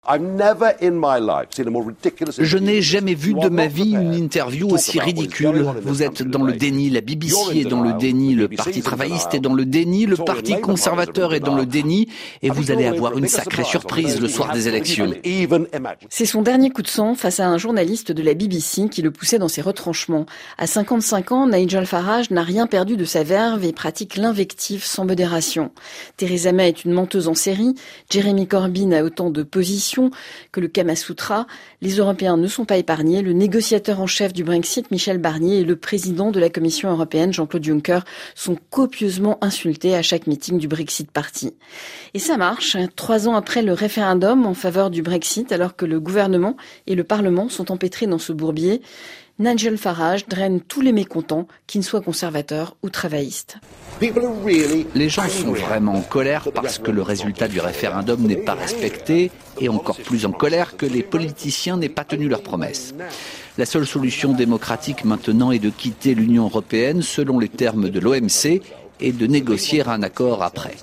Je n'ai jamais vu de ma vie une interview aussi ridicule. Vous êtes dans le déni, la BBC est dans le déni, le Parti travailliste est dans le déni, le Parti conservateur est dans le déni, et vous allez avoir une sacrée surprise le soir des élections. C'est son dernier coup de sang face à un journaliste de la BBC qui le poussait dans ses retranchements. À 55 ans, Nigel Farage n'a rien perdu de sa verve et pratique l'invective sans modération. Theresa May est une menteuse en série, Jeremy Corbyn a autant de positions que le Kama Sutra. Les Européens ne sont pas épargnés. Le négociateur en chef du Brexit, Michel Barnier, et le président de la Commission européenne, Jean-Claude Juncker, sont copieusement insultés à chaque meeting du Brexit Party. Et ça marche, 3 ans après le référendum en faveur du Brexit, alors que le gouvernement et le Parlement sont empêtrés dans ce bourbier, Nigel Farage draine tous les mécontents, qu'ils soient conservateurs ou travaillistes. Les gens sont vraiment en colère parce que le résultat du référendum n'est pas respecté et encore plus en colère que les politiciens n'aient pas tenu leurs promesses. La seule solution démocratique maintenant est de quitter l'Union européenne selon les termes de l'OMC et de négocier un accord après.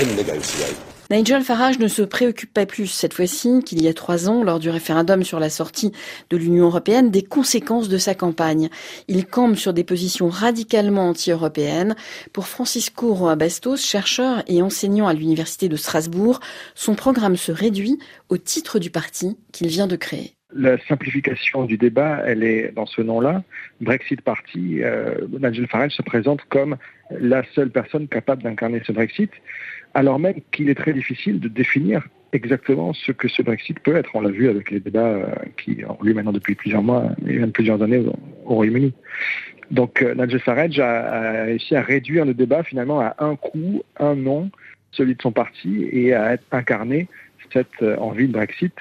Nigel Farage ne se préoccupe pas plus cette fois-ci qu'il y a 3 ans, lors du référendum sur la sortie de l'Union européenne, des conséquences de sa campagne. Il campe sur des positions radicalement anti-européennes. Pour Francisco Roa Bastos, chercheur et enseignant à l'Université de Strasbourg, son programme se réduit au titre du parti qu'il vient de créer. La simplification du débat, elle est dans ce nom-là. Brexit Party, Nigel Farage se présente comme la seule personne capable d'incarner ce Brexit, alors même qu'il est très difficile de définir exactement ce que ce Brexit peut être. On l'a vu avec les débats qui ont lieu maintenant depuis plusieurs mois et même plusieurs années au Royaume-Uni. Donc Nigel Farage a réussi à réduire le débat finalement à un coup, un nom, celui de son parti, et à incarner cette envie de Brexit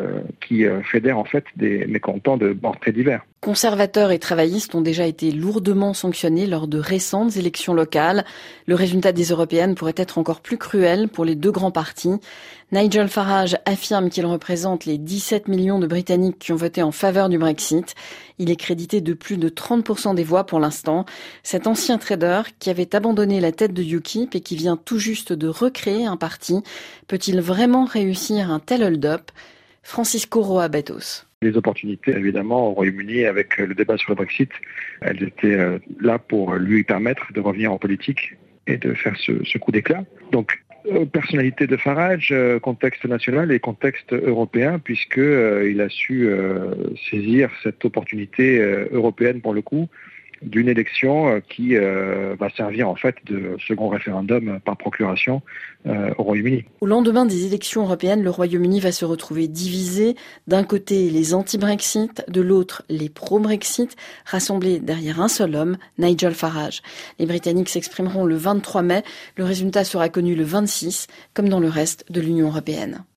qui fédère en fait des mécontents de bords très divers. Conservateurs et travaillistes ont déjà été lourdement sanctionnés lors de récentes élections locales. Le résultat des européennes pourrait être encore plus cruel pour les 2 grands partis. Nigel Farage affirme qu'il représente les 17 millions de Britanniques qui ont voté en faveur du Brexit. Il est crédité de plus de 30% des voix pour l'instant. Cet ancien trader qui avait abandonné la tête de UKIP et qui vient tout juste de recréer un parti, peut-il vraiment réussir un tel hold-up ? Francisco Roa Bastos. Les opportunités, évidemment, au Royaume-Uni, avec le débat sur le Brexit, elles étaient là pour lui permettre de revenir en politique et de faire ce coup d'éclat. Donc, personnalité de Farage, contexte national et contexte européen, puisqu'il a su saisir cette opportunité européenne, pour le coup, d'une élection qui va servir en fait de second référendum par procuration au Royaume-Uni. Au lendemain des élections européennes, le Royaume-Uni va se retrouver divisé. D'un côté, les anti-Brexit, de l'autre, les pro-Brexit, rassemblés derrière un seul homme, Nigel Farage. Les Britanniques s'exprimeront le 23 mai. Le résultat sera connu le 26, comme dans le reste de l'Union européenne.